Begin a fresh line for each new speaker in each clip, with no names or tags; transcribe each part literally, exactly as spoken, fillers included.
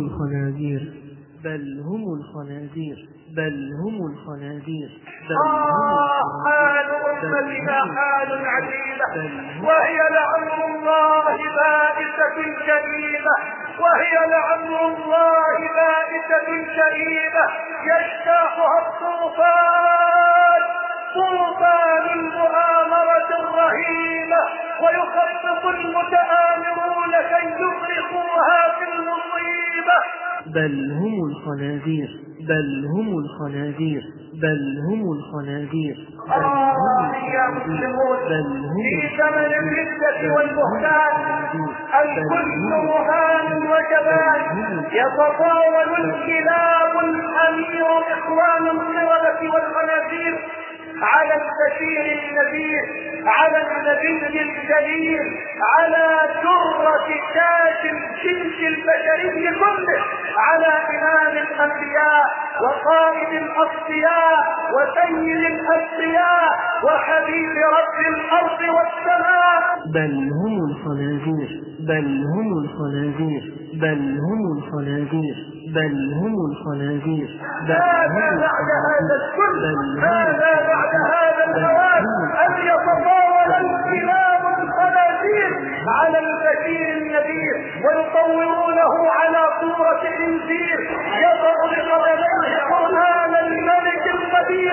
الخنازير بل هم الخنازير بل هم الخنازير
آه حال أمتنا حال عجيبة، وهي لعمر الله بائسة شديدة، وهي لعمر الله بائسة شديدة يجتاحها الطوفان، طوفان المؤامرة الرهيبة، ويخطط المتآمرون كي يغرقوها في المصيبة.
بل هم الخنازير بل هم الخنازير بل هم الخنازير
آه يا مسلمون، في زمن الردة والبهتان الكل رهان وجبان، يتطاول الكلاب الحمير إخوان القردة والخنازير على البشير النذير، على النبي الجليل، على درة تاج الجنس البشري كله، على إمام الأنبياء وقائد الأصفياء وسيد الأسقياء وحبيب رب الأرض والسماء.
بل هم الخنازير بل هم الخنازير بل هم الخنازير بل هم الخنازير.
ماذا بعد هذا الكل؟ ماذا بعد هذا الهوان أن يتطاول الكلاب الخنازير على البشير النذير ويطورونه على صورة الإنذير يضع بقدميه قرآن الملك القدير.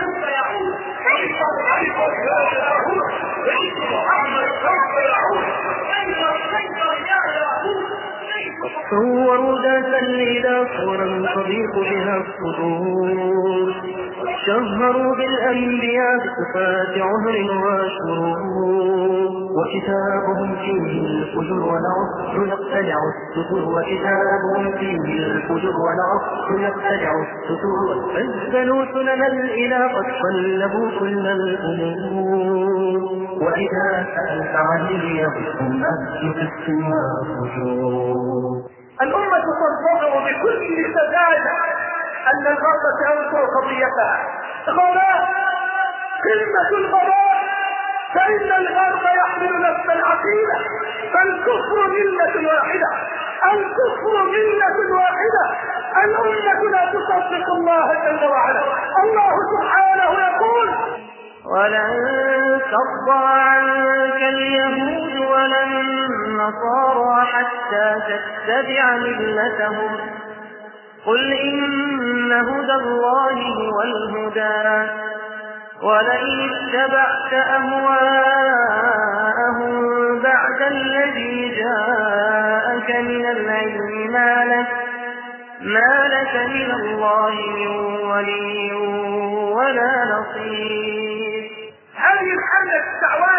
صوروا ذات الليلة صورا تضيق بها الصدور، شهروا بالأنبياء بصفات عهر وشرور، وكتابهم فيه الفجر والعصر يقتلع السطور، وكتابهم فيه الفجر والعصر يقتلع السطور، فازدلوا سنن الإله قد قلبوا كل الأمور، وإذا سألت عن اليهم أبكي السماء فجور.
الأمة تنتظر بكل سذاجة أن الغرب سينصر قضيتها. غلاء قمة الغلاء، فإن الغرب يحمل نفس العقيدة، فالكفر ملة واحدة، الكفر ملة واحدة. الأمة لا تصدق الله جل وعلا. الله سبحانه يقول:
ولن ترضى عنك اليهود ولا النصارى حتى تتبع ملتهم، قل إن هدى الله هو الهدى، ولئن اتبعت أهواءهم بعد الذي جاءك من العلم ما لك ما لك من الله من ولي ولا نصير.
هذه الحملة الدعوات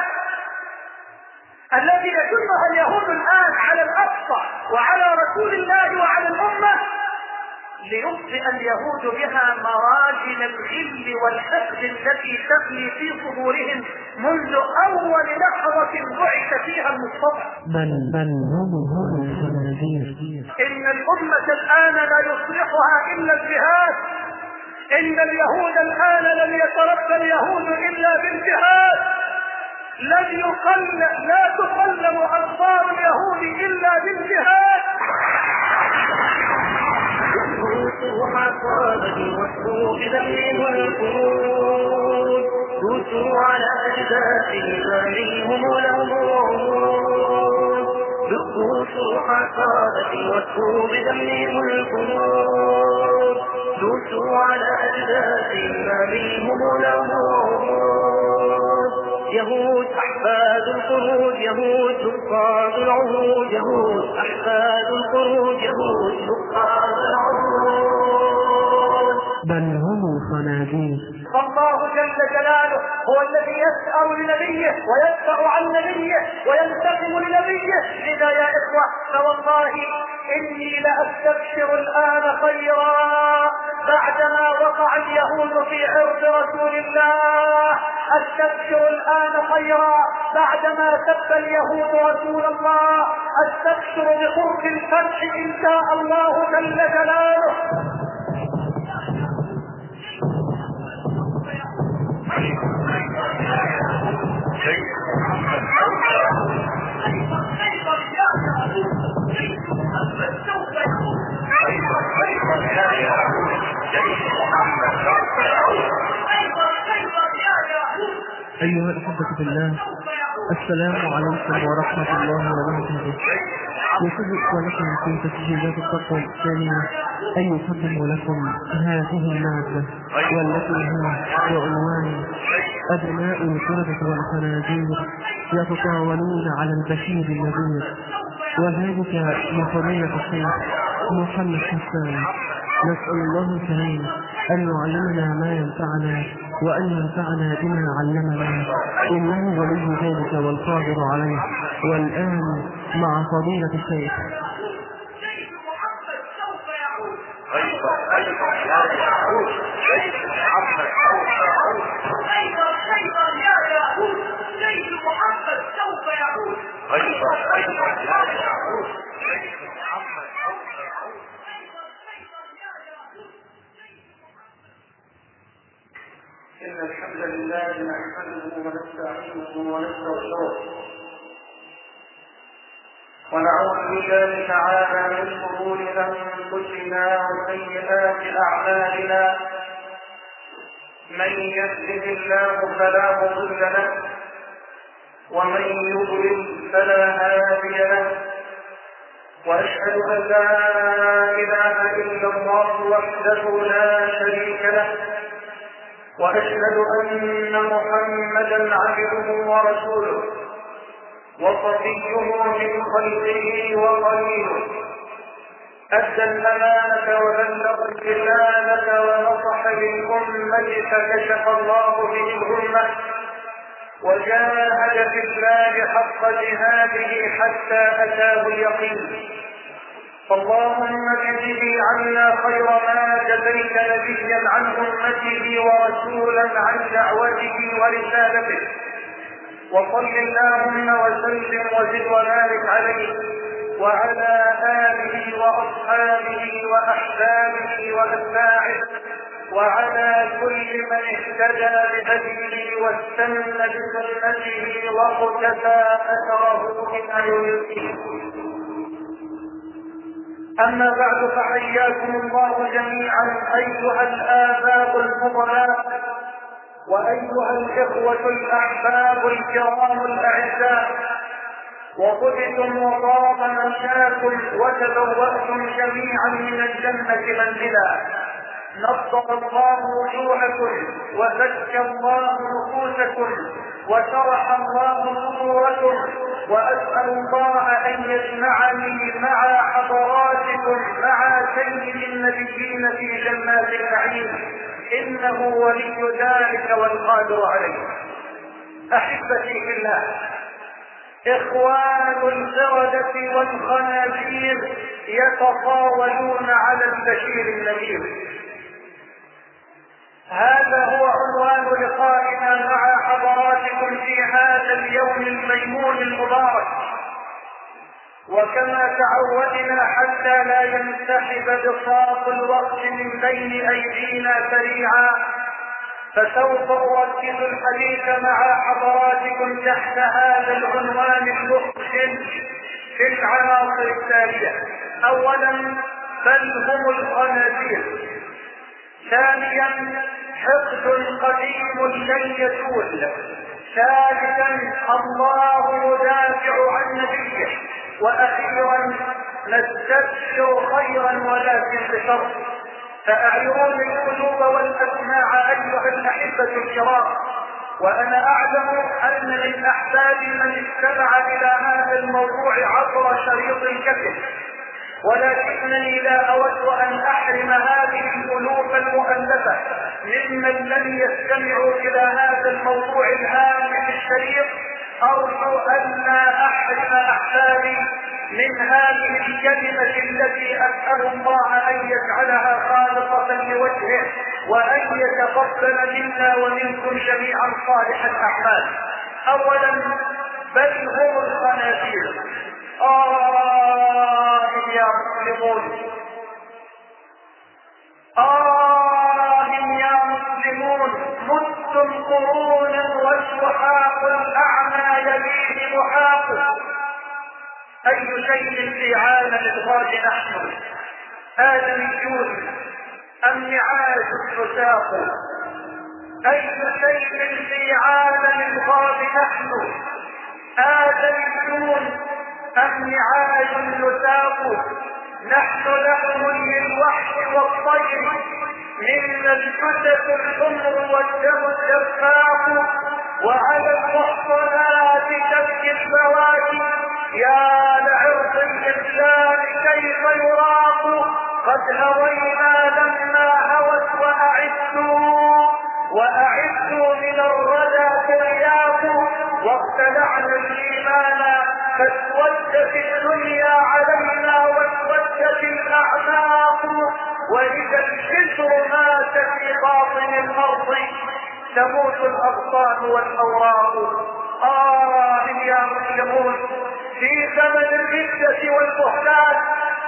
التي يجرها اليهود الآن على الأقصى وعلى رسول الله وعلى الأمة ليطفئ اليهود بها مراجل الغل والحقد التي تغلي في صدورهم منذ أول لحظة بعث فيها المصطفى.
بل بل هم هم الخنازير.
إن الأمة الآن لا يصلحها إلا الجهاد. إن اليهود الآن لم يتربى اليهود إلا بالجهاد. لن يقل لا تقلم أنصار اليهود إلا بالجهاد.
دوسوا على أجداثهم فمنهم الأمور، دوسوا حصادة واسقوا بدمهم القلوب، دوسوا على أجداثهم فمنهم الأمور. يهود أحفاد الخروج، يهود سقاط العهود، يهود أحفاد الخروج، يهود سقاط العهود. بل هم خنازير.
فالله جل جلاله هو الذي يسأل لنبيه ويدفع عن نبيه وينتقم لنبيه. لذا يا إخوة فوالله إني لأستبشر الآن خيرا بعدما وقع اليهود في عرض رسول الله. أستبشر الآن خيرا بعدما سب اليهود رسول الله. أستبشر بقرب الفتح إن شاء الله جل جلاله.
أيها الأحبة بالله، السلام عليكم ورحمة الله وبركاته. يسر إخوانكم في تسجيلات التقوى الإسلامية أن يقدم لكم هذه المادة، والتي هي بعنوان أبناء القردة والخنازير يتطاولون على البشير النذير، وذلك من فضيلة الشيخ محمد حسان. نسأل الله الكريم أن يعلمنا ما ينفعنا وأن ينفعنا بما علمنا، إنه ولي ذلك والقادر عليه. والآن مع فضيلة الشيخ.
إن الحمد لله نحمده ونستعينه ونستغفره ونعوذ بالله تعالى من شرور أنفسنا وسيئات أعمالنا. من يهده الله فلا مضل له ومن يضلل فلا هادي له، وأشهد أن لا إله إلا الله وحده لا شريك له، وأشهد أن محمدا عبده ورسوله وصفيه من خلقه وقليله، أدى الأمانة وبلغ الرسالة ونصح للأمة فكشف الله به الغمة وجاهد في الله حق جهاده حتى أتاه اليقين. اللهم اجزه عنا خير ما جزيت نبيا عن أمته ورسولا عن دعوته ورسالته، وصل اللهم وسلم وزد وبارك عليه وعلى آله وأصحابه وأحبابه وأتباعه وعلى كل من اهتدى بهديه واستنى بسنته واقتفى أثره إلى يوم الدين. أما بعد، فحياكم الله جميعا أيها الآباء الفضلاء وأيها الإخوة الأحباب الكرام الأعزاء، وطبتم وطاب مشاكم وتبوأتم جميعا من الجنة منزلا. نصر الله وجوهكم وزكى الله نفوسكم وشرح الله صدوركم، وأسأل الله أن يجمعني مع حضراتكم مع سيد النبيين في جنات النعيم، إنه ولي ذلك والقادر عليه. أحبتي في الله، إخوان القردة والخنازير يتطاولون على البشير النذير. هذا هو عنوان لقائنا مع حضراتكم في هذا اليوم الميمون المبارك. وكما تعودنا حتى لا ينسحب بساط الوقت من بين أيدينا سريعا، فسوف أركز الحديث مع حضراتكم تحت هذا العنوان المخزن في العناصر التالية. أولا، بل هم الخنازير. ثانيا، حقد قديم لن يزول. ثالثا، الله يدافع عن نبيه. وأخيرا، نستبشر خيرا ولكن بشر. فأعيروني القلوب والأسماع أيها الأحبة الكرام، وأنا أعلم أن من أحباب من استمع إلى هذا الموضوع عبر شريط الكتب، ولكنني لا أود أن أحرم هذه الألوف المؤلفة ممن لم يستمعوا إلى هذا الموضوع الهام في الشريط. أرجو أن لا أحرم أحبابي من هذه الكلمة التي أسأل الله أن يجعلها خالصة لوجهه، وأن يتقبل منا ومنكم جميعا صالح الأعمال. أولا، بل هم الخنازير. آه يا مسلمون، آه يا مسلمون، متم قرونا والسحاق الأعمى يليه محاق. أي شيء في عالم الغاد نحن آدميون، أم نعاج نساق؟ أي شيء في عالم الغاب نحن، آدميون أم نعاج نساق؟ نحن لحم للوحش والطير، منا الجثث الحمر والدم الشفاف، وعلى المحصنات تبكي البواكي، يا لعرض الإنسان كيف يراق. قد هوينا لما هوت وأعدوا وأعدوا من الردى ترياق، واقتلعنا الإيمان فاسودت الدنيا علينا واسودت الأعناق، وإذا الجسر مات في باطن الأرض تموت الأغصان والأوراق. آه يا مسلمون، في زمن الردة والبهتان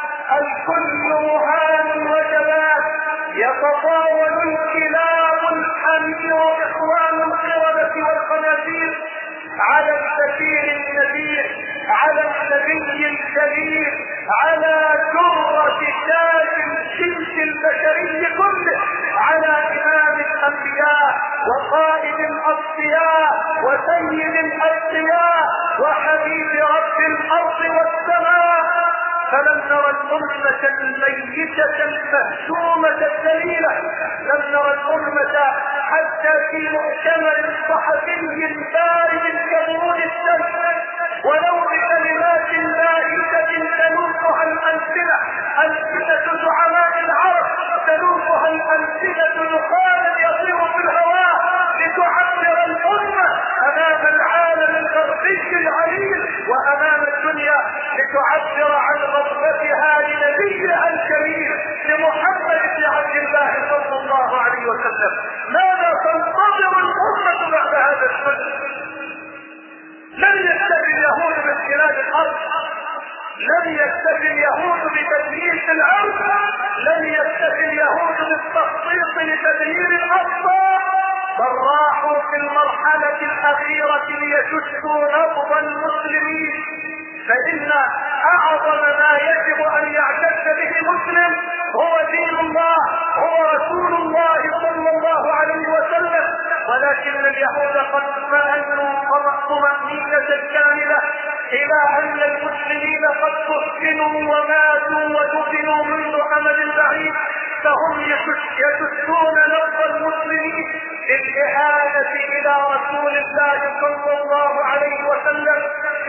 الكل مهان وجبان، يتطاول الكلاب الحمير وإخوان القردة والخنازير على السفير النبيل، على النبي الكبير، على درة تاج الجنس البشري كله، على إمام الأنبياء وقائد الأصفياء وسيد الأتقياء وحبيب رب الأرض والسماء. فلم نرى الأمة الميتة المهزومة الذليلة، لم نرى الأمة حتى في مؤتمر صحفي بارد كبرود الشمس ولو بكلمات بائسة تلوثها الألسنة، ألسنة زعماء العرب تلوثها الألسنة دخانا يطير في الهواء لتعبر الأمة أمام العالم الغربي العليل وأمام الدنيا، لتعبر عن غضبتها لنبيها الكريم لمحمد بن عبد الله صلى الله عليه وسلم. ماذا تنتظر الأمة بعد هذا السنة؟ لم يكتفي اليهود باستيراد الأرض، لم يكتفي اليهود بتدمير الأرض، لم يكتفي اليهود بالتخطيط لتدمير الأقصى، بل راحوا في المرحلة الأخيرة ليشتوا نبض المسلمين. فإن أعظم ما يجب أن يعتز به مسلم هو دين الله، هو رسول الله صلى الله عليه وسلم، ولكن اليهود قد اطمأنوا طمأنينة كاملة إلى أن المسلمين قد كفنوا وماتوا ودفنوا منذ أمد بعيد، فهم يشتون نبض المسلمين بالإهانة إلى رسول الله صلى الله عليه وسلم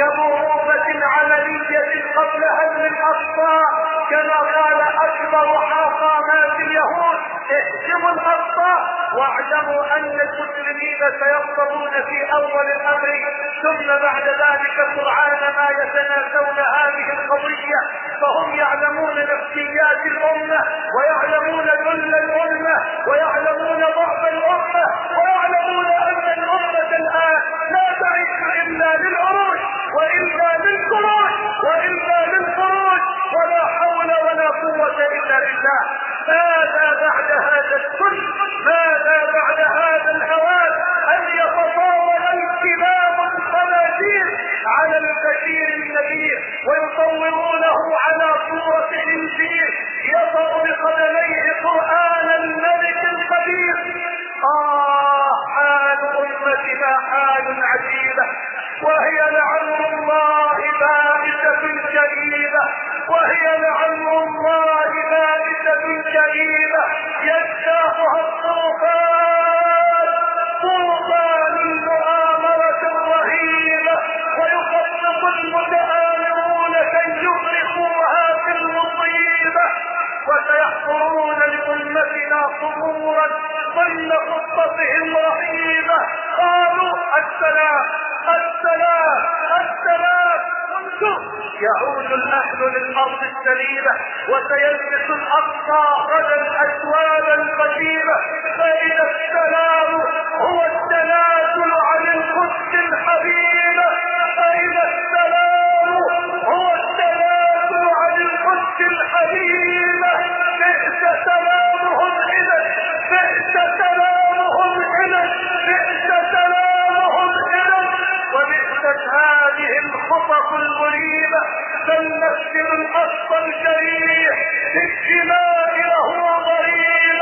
كمهوبة عملية قبل هدم الأقصى، كما قال أكبر حاقامات اليهود: اهدموا الأقصى واعلموا أن المسلمين سيغضبون في أول الأمر، ثم بعد ذلك سرعان ما يتناسون هذه القضية، فهم يعلمون نفسيات الأمة ويعلمون ذل الأمة ويعلمون ضعف الأمة ويعلمون أن الأمة الآن لا تعيش إلا للعروش وإلا للخروج وإلا للخروج، ولا حول ولا قوة إلا بالله. ماذا بعد هذا الكل؟ ماذا بعد هذا الهوان أن يتطاول الكلاب الخنازير على البشير النبي ويصورونه على صورة الإنجيل يطأ بقدميه قرآن الملك القدير؟ آه حال أمتنا حال عجيبة، وهي لعن الله بائسة كريمة، وهي لعن الله بائسة كريمة يجتاحها الطوفان، طوفان المؤامرة الرهيبة، ويخطط المتآمرون كي يغرقوها في المصيبة، وسيحضرون لأمتنا صبورا ضمن خطتهم رهيبة. قالوا السلام السلام السلام، يعود الأهل للأرض السليمة وسيلبس الأقصى غدا أشوالا قديمة، فإذا السلام هو التنازل عن القدس الحبيبة، فإذا السلام هو التنازل عن القدس الحبيبة، بئس سلامهم إذا، بئس سلامهم إذا، بئس سلامهم إذا، وبئست هذه الخطط المريبة. فالمسجد الأقصى الشريف في الدماء وهو ضريب،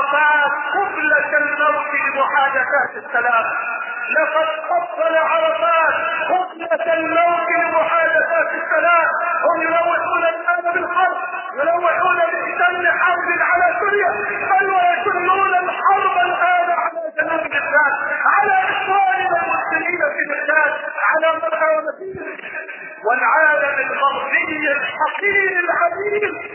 عرفات قبلة الموت لمحادثات السلام. لقد قبل عرفات قبلة الموت لمحادثات السلام. هم يلوحون الآن بالحرب، يلوحون بإتم حرب على سوريا، بل ويشنون الحرب الآن على جنوب لبنان، على إخواننا المسلمين في بغداد، على مقاومتهم. والعالم الغربي الحقير العظيم،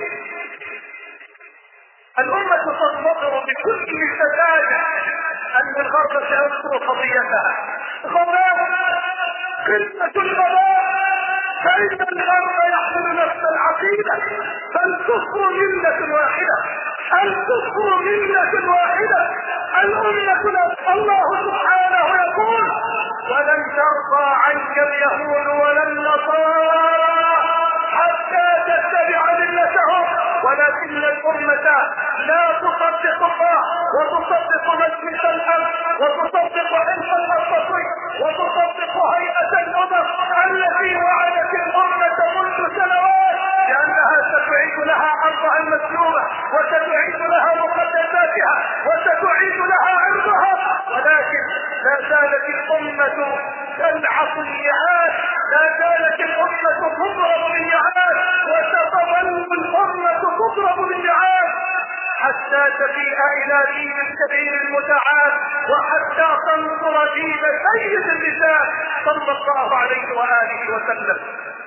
الأمة تنتظر بكل سذاجة أن الغرب سينصر قضيتها. غباء، قلة الغباء، فإن الغرب يحمل نفس العقيدة. فالكفر ملة واحدة، الكفر ملة واحدة. الأمة، الله سبحانه يقول: ولن ترضى عنك اليهود ولا النصارى حتى تتبع ملتهم. ولكن الأمة لا تصدق الله، وتصدق مجلس الأمن، وتصدق حلف الأسطوري، وتصدق هيئة الأمم التي وعدت الأمة منذ سنوات لأنها ستعيد لها أرضها المسلوبة، وستعيد لها مقدساتها، وستعيد لها عرضها. ولكن لا زالت الأمة تلعق النعاس، لا زالت الأمة تضرب بالنعاس، وستظل الأمة تضرب بالنعاس حتى تفيء إلى دين الكبير المتعال، وحتى تنصر دين سيد الرجال صلى الله عليه وآله وسلم.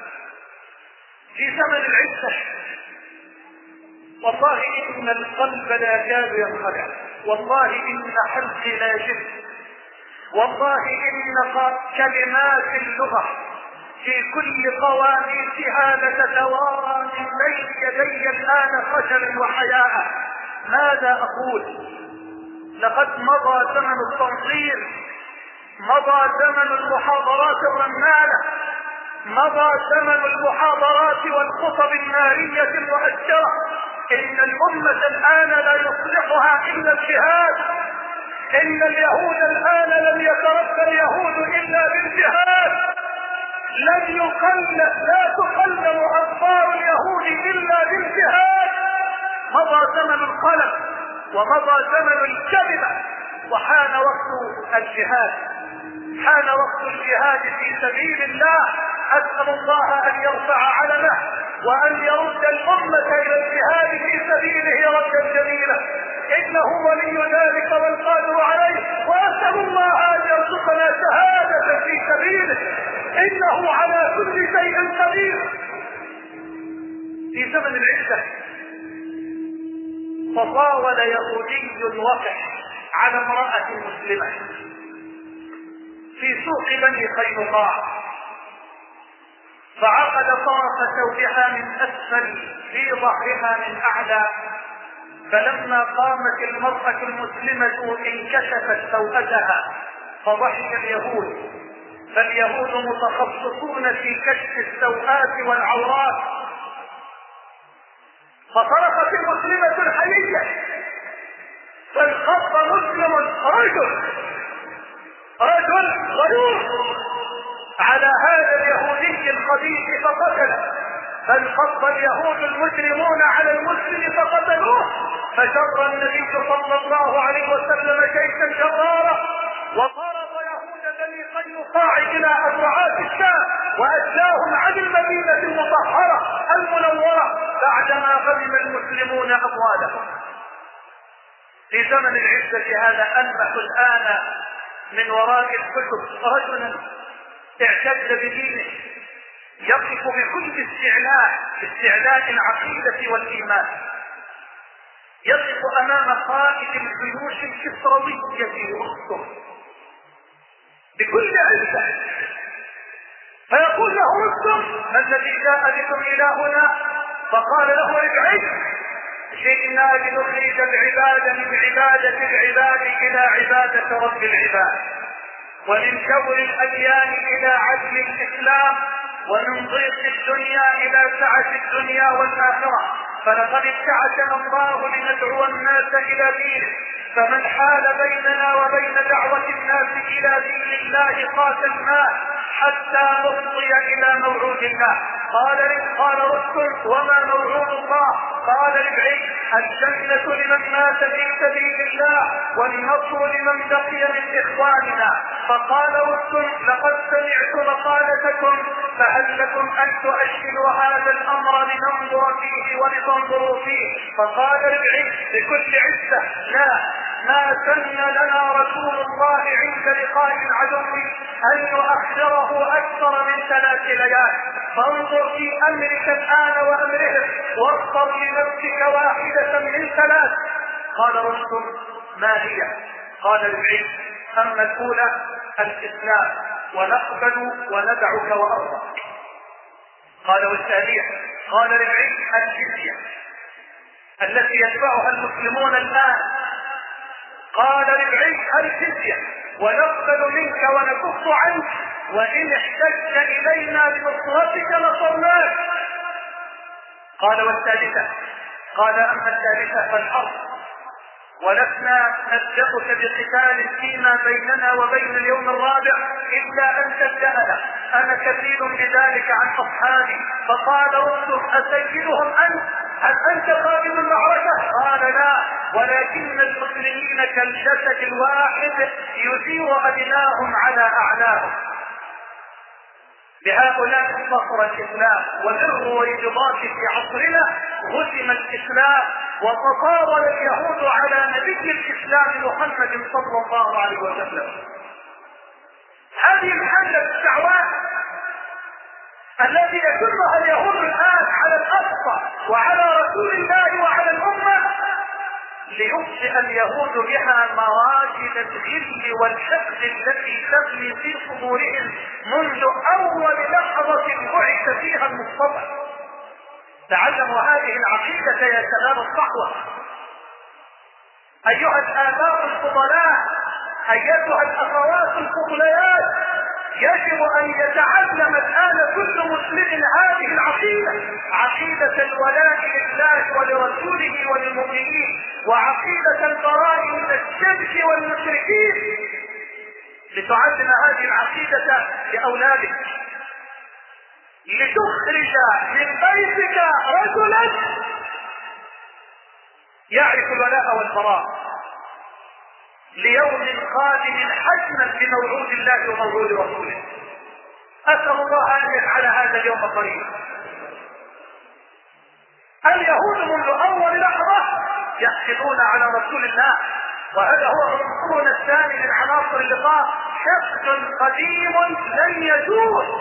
في زمن العزة والله إن القلب لا يكاد ينخدع، والله إن حلقي لا يجد، والله إن كلمات اللغة في كل قواميسها لتتوارى من بين يدي الآن خجلا وحياء. ماذا أقول؟ لقد مضى زمن التنصير، مضى زمن المحاضرات الرنانة، مضى زمن المحاضرات والخطب النارية المؤثرة. إن الأمة الآن لا يصلحها إلا الجهاد. إن اليهود الآن لم يتربى اليهود إلا بالجهاد. لن يقل لا تقلم أخبار اليهود إلا بالجهاد. مضى زمن القلم، ومضى زمن الكلمة، وحان وقت الجهاد. حان وقت الجهاد في سبيل الله. أسأل الله أن يرفع علمه، وأن يرد الأمة إلى الجهاد في سبيله ردا جميلا، إنه ولي ذلك والقادر عليه. وأسأل الله أن يرزقنا شهادة في سبيله، إنه على كل شيء قدير. في زمن العزة تطاول يهودي وقح على امرأة مسلمة في سوق بني قينقاع، فعقد طرف ثوبها من أسفل في ظهرها من أعلى. فلما قامت المرأة المسلمة انكشفت سوءتها فضحك اليهود، فاليهود متخصصون في كشف السوءات والعورات. فصرخت المسلمة الحيية، فانخض مسلم رجل رجل غيور على هذا اليهودي الخبيث فقتله. فانخض اليهود المجرمون على المسلم فقتلوه. فجر النبي صلى الله عليه وسلم جيشا جرارا، وضرب يهود بني قينقاع الى ابرعات الشام، واجلاهم عن المدينة المطهرة المنورة بعدما غنم المسلمون اموالهم. في زمن العزة هذا ألمح الآن من وراء الكتب رجلا اعتد بدينه، يقف بكل استعلاء استعلاء العقيدة والإيمان، يقف أمام قائد الجيوش الكسروية وسطه بكل عزة، فيقول له: رستم ما الذي جاء بكم إلى هنا؟ فقال له: ارجعي، جئنا لنخرج العباد من عبادة العباد إلى عبادة رب العباد، ومن جور الأديان إلى عدل الإسلام، ومن ضيق الدنيا إلى سعة الدنيا والآخرة. فلقد ابتعثنا الله لندعو الناس إلى دينه، فمن حال بيننا وبين دعوة الناس إلى دين الله قاتلناه حتى نفضي إلى موعود الله. قال قال رستم: موعودكم وما موعود الله؟ قال ربعي: الجنة لمن مات في سبيل الله والنصر لمن بقي من إخواننا. فقال رستم: لقد سمعت مقالتكم، فهل لكم أن تؤجلوا هذا الأمر لننظر فيه ولتنظروا فيه؟ فقال ربعي بكل عزة: لا، ما سن لنا رسول الله عند لقاء العدو أن يؤخره أكثر من ثلاث ليال، فانظر في أمرك الآن وأمرهم واختر لنفسك واحدة من ثلاث. قال رستم: ما هي؟ قال ربعي: أما الأولى الإسلام، ونقبل وندعك وأرضك. قال: والثانية؟ قال ربعي: الجزية التي يتبعها المسلمون الآن. قال ربعي: الجزية، ونقبل منك ونكف عنك، وإن احتجت إلينا لنصرتك نصرناك. قال: والثالثة؟ قال: أما الثالثة فالحرب، ولسنا نبدأك بقتال فيما بيننا وبين اليوم الرابع إلا أن تبدأنا، أنا كفيل بذلك عن أصحابي. فقال رسل: أسيدهم أنت؟ هل أنت قائد المعركة؟ قال: لا، ولكن المسلمين كالجسد الواحد يثير أدناهم على أعلاهم. بهؤلاء انتصر الإسلام، وبر وانضباط في عصرنا هزم الإسلام، وتطاول اليهود على نبي الإسلام محمد صلى الله عليه وسلم. هذه الحملة الدعوات التي يجرها اليهود الآن على الأقصى وعلى رسول الله وعلى الأمة ليبدأ اليهود بها مراجل الغل والحقد التي تبني في صدورهم منذ أول لحظة بعث فيها المصطفى. تعلموا هذه العقيدة يا شباب الصحوة، أيها الآباء الفضلاء، أيتها الأخوات الفضليات، يجب أن يتعلم الآن كل مسلم هذه العقيدة، عقيدة الولاء لله ولرسوله وللمؤمنين، وعقيدة البراء من الشرك والمشركين. لتعلم هذه العقيدة لأولادك، لتخرج من بيتك رجلا يعرف الولاء والبراء ليوم قادم حجما بموعود الله وموعود رسوله. أسأل الله أن يجعل هذا اليوم قريبا. اليهود منذ أول لحظة يحقدون على رسول الله، وهذا هو عنصرنا الثاني من عناصر اللقاء، حقد قديم لن يزول.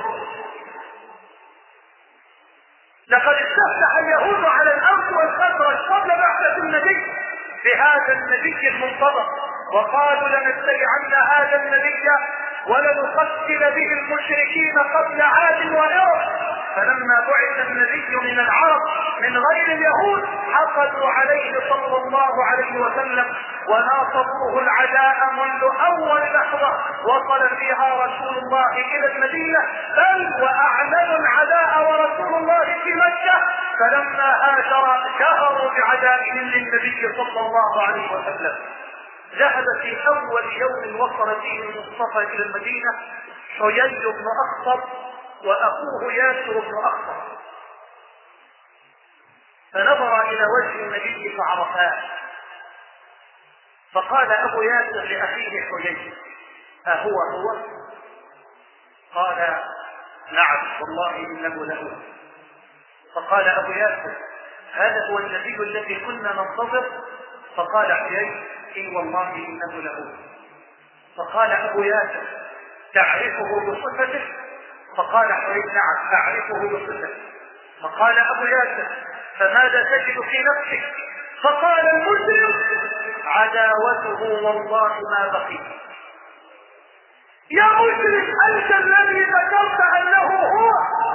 لقد استفتح اليهود على الأرض والخزرج قبل بعثة النبي بهذا النبي المنتظر، وقالوا لنتبعن هذا النبي ولنقتل به المشركين قبل عاد وإرم. فلما بعث النبي من العرب من غير اليهود حقدوا عليه صلى الله عليه وسلم وناصروه العداء منذ أول لحظة وصل فيها رسول الله إلى المدينة، بل وأعلنوا العداء ورسول الله في مكة. فلما هاجر شهروا بعدائهم للنبي صلى الله عليه وسلم. ذهب في أول يوم وصل فيه المصطفى إلى المدينة حيي بن أخطب وأخوه ياسر بن أخطب، فنظر إلى وجه النبي فعرفاه، فقال أبو ياسر لأخيه حيي: أهو هو؟ قال: نعم والله إنه له. فقال أبو ياسر: هذا هو النبي الذي كنا ننتظر؟ فقال حيي: إي والله إنه له. فقال أبو ياسر: تعرفه بصفته؟ فقال حيي: نعم أعرفه بصفته. فقال أبو ياسر: فماذا تجد في نفسك؟ فقال المسلم: عداوته والله ما بقي. يا مسلم، أنت الذي ذكرت أنه هو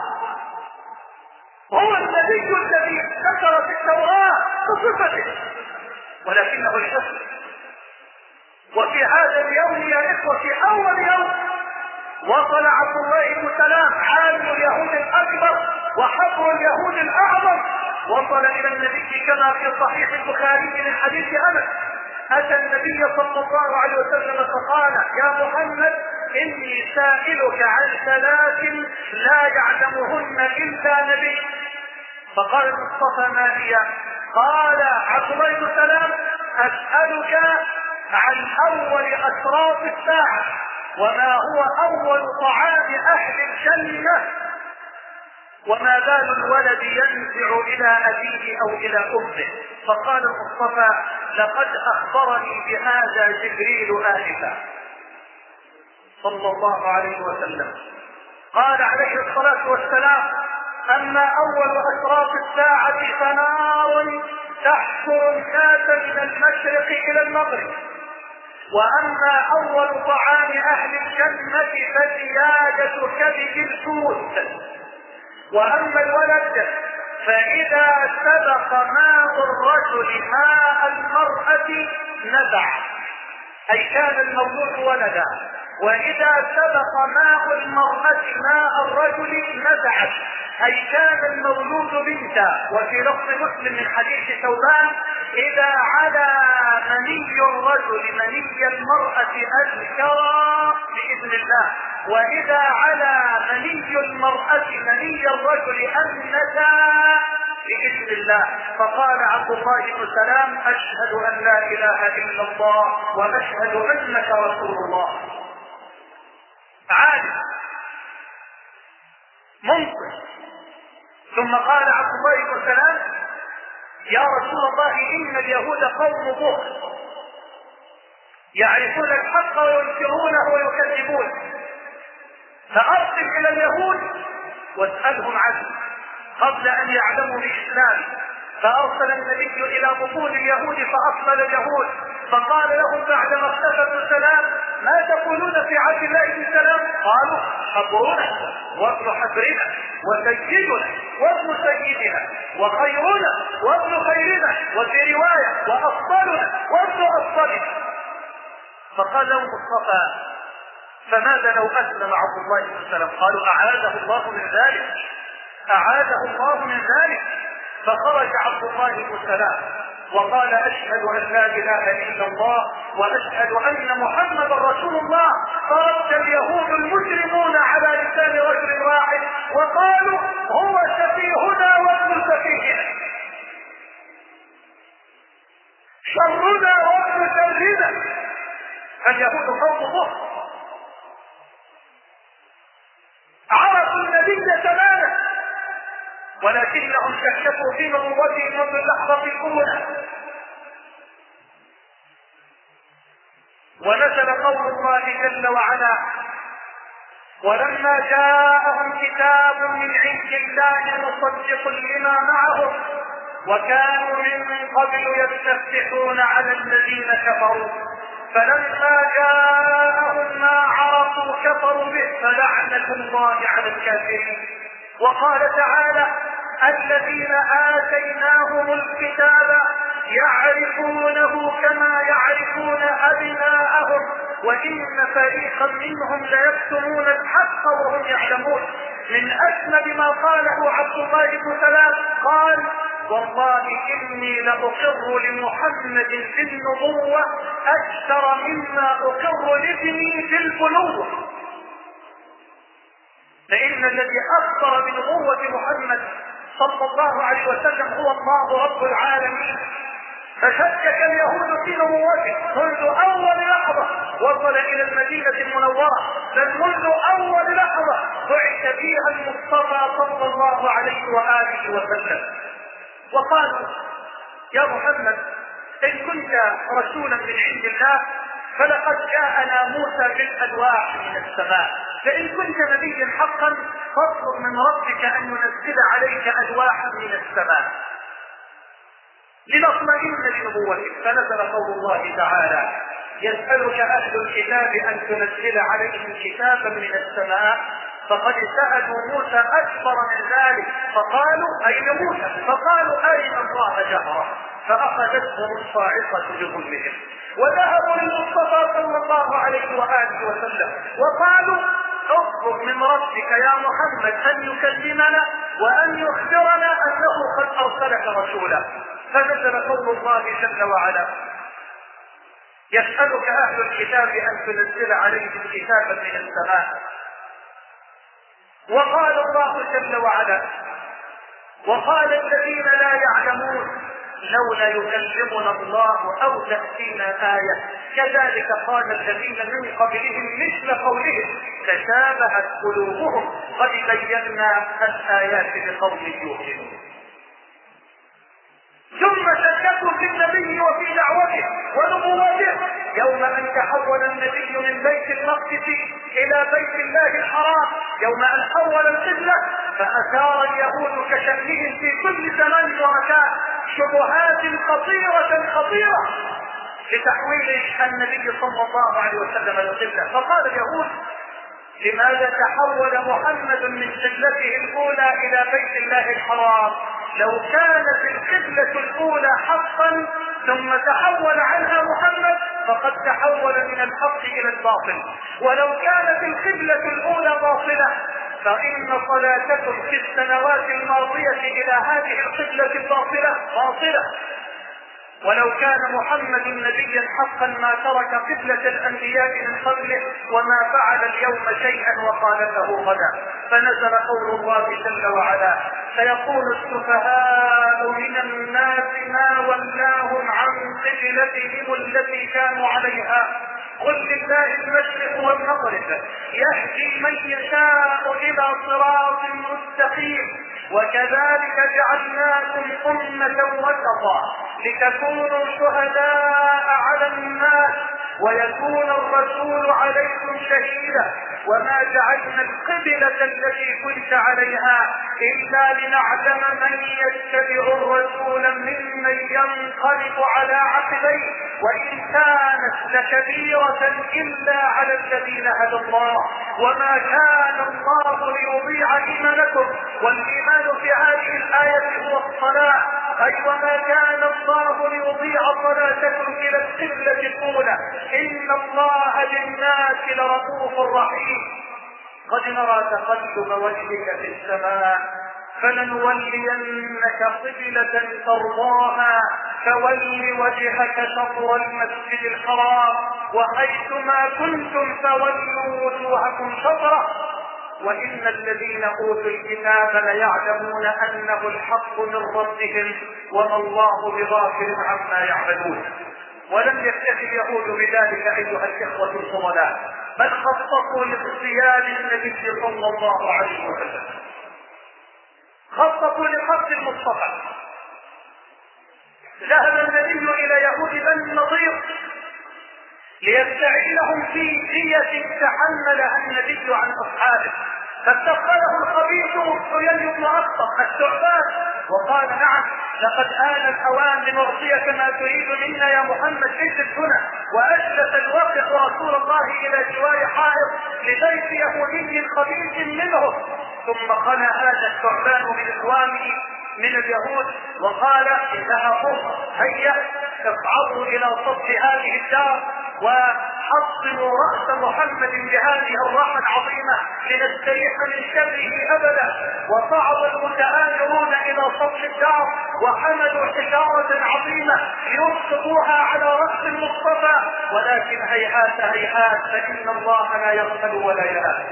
هو النبي الذي ذكر في التوراة بصفته، ولكنه الحسن. وفي هذا اليوم يا إخوة، في أول يوم وصل عبد الله بن سلام عالم اليهود الأكبر وحبر اليهود الأعظم، وصل إلى النبي كما في صحيح البخاري من حديث أنس. أتى النبي صلى الله عليه وسلم فقال: يا محمد، إني سائلك عن ثلاث لا يعلمهن إلا نبي. فقال المصطفى: ما هي؟ قال عبد الله بن سلام: أسألك عن أول أشراط الساعة، وما هو أول طعام أهل الجنة، وما بال الولد ينزع إلى أبيه أو إلى أمه. فقال المصطفى: لقد أخبرني بهذا جبريل آنفا صلى الله عليه وسلم. قال عليه الصلاة والسلام: أما أول أشراط الساعة فنار تحشر الناس من المشرق إلى المغرب، وأما أول طعام أهل الجنة فزيادة كبد الحوت، وأما الولد فإذا سبق ماء الرجل ماء المرأة نزع، أي كان المولود ولدا، وإذا سبق ماء المرأة ماء الرجل نزعت، أي كان المولود بنتا. وفي لفظ مسلم من حديث ثوبان: إذا علا مني الرجل مني المرأة أذكر بإذن الله، وإذا علا مني المرأة مني الرجل أنثى بإذن الله. فقال عبد الله بن سلام: أشهد أن لا إله إلا الله وأشهد أنك رسول الله. عالم منصف. ثم قال عبد الله بن سلام: يا رسول الله، إن اليهود قوم بخل، يعرفون الحق وينكرونه ويكذبون، فأرسل إلى اليهود واسألهم عنه قبل أن يعلموا بإسلامه. فأرسل النبي إلى بطون اليهود فأصل اليهود، فقال لهم بعدما اختفى ابن سلام: ما تقولون في عبد الله بن سلام؟ قالوا: حبرنا وابن حبرنا وسيدنا وابن سيدنا وخيرنا وابن خيرنا، وفي رواية: وأفضلنا وابن أفضلنا. فقال لهم المصطفى: فماذا لو أسلم عبد الله بن سلام؟ قالوا: أعاذه الله من ذلك، أعاذه الله من ذلك. فخرج عبد الله بن سلام وقال: أشهد أن لا إله إلا الله وأشهد أن محمدا رسول الله. فرد اليهود المجرمون على لسان رجل واحد وقالوا: هو سفيهنا وابن سفيهنا، شرنا وابن شرنا. اليهود قوم ظهر، عرفوا النبي تماما، ولكنهم شككوا في نبوته منذ اللحظة الأولى. ونزل قول الله جل وعلا: ولما جاءهم كتاب من عند الله مصدق لما معهم وكانوا من قبل يستفتحون على الذين كفروا فلما جاءهم ما عرفوا كفروا به فلعنة الله على الكافرين. وقال تعالى: الذين آتيناهم الكتاب يعرفونه كما يعرفون أبناءهم وإن فريقا منهم ليكتمون الحق وهم يعلمون. من أجمل ما قاله عبد الله بن سلام قال: والله إني لأقر لمحمد في النبوة أكثر مما أقر لابني في البنوة، فإن الذي أخبر بنبوة محمد صلى الله عليه وسلم هو الله رب العالمين. فشكك اليهود في نبوته منذ أول لحظة وصل إلى المدينة المنورة، بل منذ أول لحظة بعث فيها المصطفى صلى الله عليه وآله وسلم. وقالوا: يا محمد إن كنت رسولا من عند الله فلقد جاءنا موسى بالألواح من السماء، فإن كنت نبيا حقا فاطلب من ربك أن ينزل عليك ألواحا من السماء لنطمئن بنبوتك. فنزل قول الله تعالى: يسألك أهل الكتاب أن تنزل عليهم كتابا من السماء فقد سألوا موسى أكبر من ذلك فقالوا: أين موسى؟ فقالوا: أرنا الله جهرة، فأخذتهم الصاعقة بظلمهم وذهبوا للمصطفى صلى الله عليه وآله وسلم وقالوا: اطلب من ربك يا محمد أن يكلمنا وأن يخبرنا أنه قد أرسلك رسولا. فنزل قول الله جل وعلا: يسألك أهل الكتاب أن تنزل عليهم كتابا من السماء. وقال الله جل وعلا: وقال الذين لا يعلمون لولا يكلمنا الله أو تأتينا آية، كذلك قال الذين من قبلهم مثل قولهم تشابهت قلوبهم قد بينا الآيات لقوم يوقنون. ثم شككوا في النبي وفي دعوته ونبوته يوم ان تحول النبي من بيت المقدس الى بيت الله الحرام، يوم ان حول القبله فاثار اليهود كشكلهم في كل زمان ومكان شبهات خطيره خطيره لتحويل النبي صلى الله عليه وسلم القبله. فقال اليهود لماذا تحول محمد من قبلته الاولى الى بيت الله الحرام؟ لو كانت القبلة الاولى حقا ثم تحول عنها محمد فقد تحول من الحق الى الباطل، ولو كانت القبلة الاولى باطلة فان صلاتكم في السنوات الماضية الى هذه القبلة الباطلة باطلة، ولو كان محمد نبيا حقا ما ترك قبلة الانبياء من قبله وما فعل اليوم شيئا وخالفه غدا. فنزل قول الله جل وعلا سيقول السفهاء من الناس ما ولاهم عن قبلتهم التي كانوا عليها قل لله المشرق والمغرب يهدي من يشاء الى صراط مستقيم وكذلك جعلناكم أمة وسطا لتكونوا شهداء على الناس ويكون الرسول عليكم شهيدا وما جعلنا القبلة التي كنت عليها إلا لنعلم من يتبع الرسول ممن ينقلب على عقبيه وإن كانت لكبيرة إلا على الذين هدى الله وما كان الله ليضيع إيمانكم. والإيمان في هذه الآية هو الصلاة، أي وما كان الله ليضيع صلاتكم إلى القبلة الأولى إن الله بالناس لرؤوف رحيم. قد نرى تقلب وجهك في السماء فلنولينك قبلة ترضاها فول وجهك شطر المسجد الحرام وحيثما كنتم فولوا وجوهكم شطره وإن الذين أوتوا الكتاب ليعلمون أنه الحق من ربهم وما الله بغافل عما يعملون. ولم يكتفي اليهود بذلك أيها الإخوة الفضلاء، بل خططوا لاغتيال النبي صلى الله عليه وسلم، خططوا لقتل المصطفى. ذهب النبي إلى يهود بني النضير ليستعينهم في دية تحملها النبي عن أصحابه، فاتخذه الخبيث حيي بن أخطب الثعبان وقال نعم لقد آن الأوان لنرضيك ما تريد منا يا محمد اجلس هنا، وأجلس الوقت رسول الله إلى جوار حائط لبيت يهودي خبيث منهم. ثم خلى هذا الثعبان من إخوانه من اليهود وقال إنها فرصة، هيا اصعدوا إلى سطح هذه الدار وحصنوا رأس محمد بهذه الراحة العظيمة لنستريح من شره أبدا. وصعد المتآمرون إلى سطح الدار وحملوا حجارة عظيمة ليسقطوها على رأس المصطفى، ولكن هيهات هيهات فإن الله لا يغفل ولا ينام.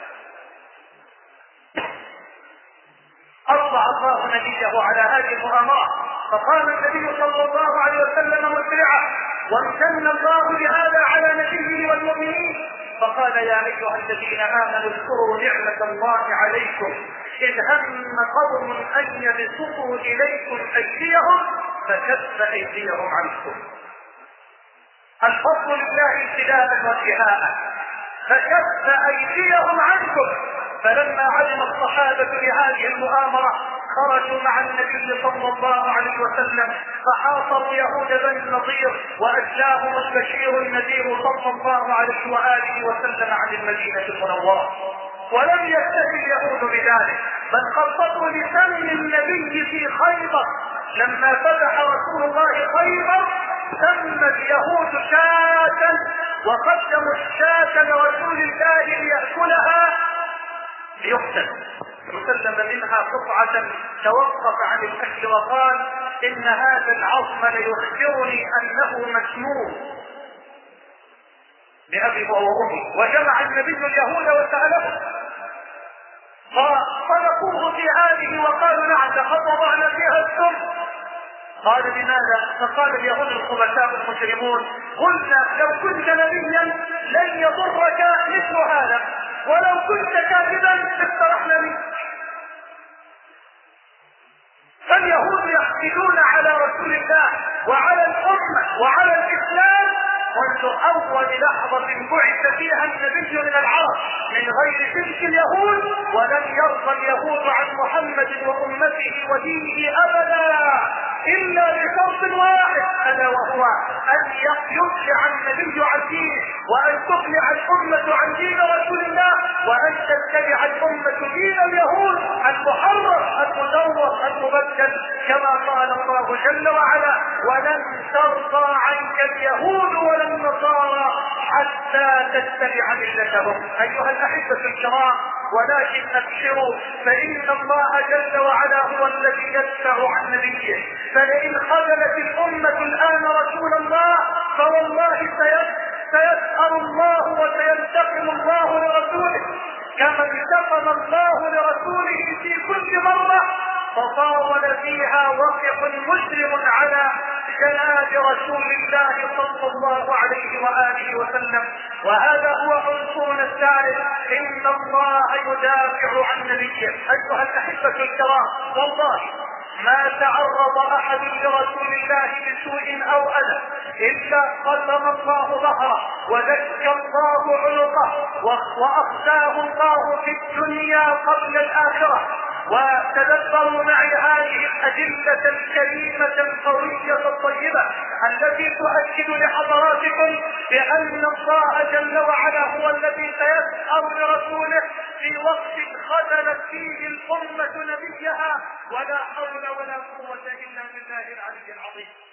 أطلع الله نبيه على هذه المؤامرة فقام النبي صلى الله عليه وسلم مسرعا وامتن الله بهذا على نبيه والمؤمنين فقال يا أيها الذين آمنوا اذكروا نعمة الله عليكم إذ هم قوم أن يبسطوا إليكم أيديهم فكف أيديهم عنكم. الفضل لله ابتداء وانتهاء فكف أيديهم عنكم. فلما علم الصحابة بهذه المؤامرة خرجوا مع النبي صلى الله عليه وسلم فحاصروا يهود بني النضير وأجلاهم البشير النذير صلى الله عليه وآله وسلم عن المدينة المنورة. ولم يكتفي اليهود بذلك بل خططوا لسم النبي في خيبر. لما فتح رسول الله خيبر سمى اليهود شاة وقدموا الشاة لرسول الله ليأكلها ليقتل، يسلم منها قطعة توقف عن الأكل وقال إن هذا العظم ليخبرني أنه مسموم بأبي وأمي. وجمع النبي اليهود وسألهم فصدقوه في هذه وقالوا نعم لقد وضعنا فيها السم. قال لماذا؟ فقال اليهود الخبثاء المجرمون قلنا لو كنت نبيا لن يضرك مثل هذا، ولو كنت كاذبا استرحنا منك. فاليهود يحسدون على رسول الله وعلى الأمة وعلى الإسلام منذ أول لحظة بعث فيها النبي من العرب من غير تلك اليهود، ولن يرضى اليهود عن محمد وأمته ودينه أبدا إلا بشرط واحد، ألا وهو أن يطلع النبي عن دينه، وأن تطلع الأمة عن دين رسول الله، وأن تتبع الأمة دين اليهود المحرف المدور المبدل، كما قال الله جل وعلا ولن ترضى عنك اليهود ولا النصارى حتى تتبع ملتهم. أيها الأحبة الكرام، ولكن أبشروا فإن الله جل وعلا هو الذي يدفع عن نبيه، فلئن خذلت الأمة الآن رسول الله فوالله سيسأل الله وسينتقم الله لرسوله كما انتقم الله لرسوله في كل مرة فطاول فيها وقف مسلم على جناب رسول الله صلى الله عليه وآله وسلم. وهذا هو عنصرنا الثالث، إن الله يدافع عن نبيه. أيها الأحبة الكرام، والله ما تعرض أحد لرسول الله بسوء أو أذى إلا قسم الله ظهره وذكى الله عنقه وأخزاه الله في الدنيا قبل الآخرة. وتدبروا معي هذه الأدلة الكريمة القوية الطيبة التي تؤكد لحضراتكم بأن الله جل وعلا هو الذي سيسأل لرسوله في وقت خذلت فيه الأمة نبيها، ولا حول ولا قوة إلا بالله العلي العظيم.